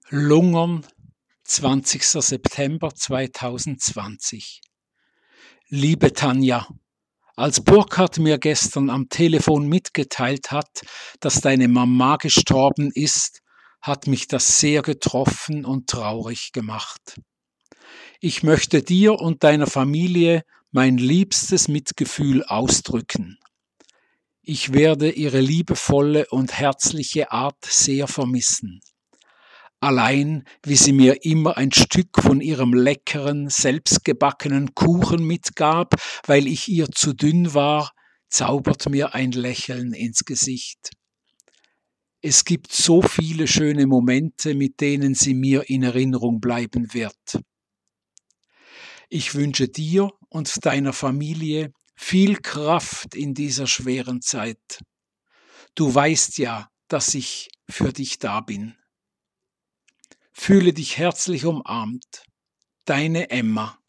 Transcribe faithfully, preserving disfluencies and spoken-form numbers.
Lungern, zwanzigster September zweitausendzwanzig. Liebe Tanja, als Burkhard mir gestern am Telefon mitgeteilt hat, dass deine Mama gestorben ist, hat mich das sehr getroffen und traurig gemacht. Ich möchte dir und deiner Familie mein liebstes Mitgefühl ausdrücken. Ich werde ihre liebevolle und herzliche Art sehr vermissen. Allein, wie sie mir immer ein Stück von ihrem leckeren, selbstgebackenen Kuchen mitgab, weil ich ihr zu dünn war, zaubert mir ein Lächeln ins Gesicht. Es gibt so viele schöne Momente, mit denen sie mir in Erinnerung bleiben wird. Ich wünsche dir und deiner Familie viel Kraft in dieser schweren Zeit. Du weißt ja, dass ich für dich da bin. Fühle dich herzlich umarmt. Deine Emma.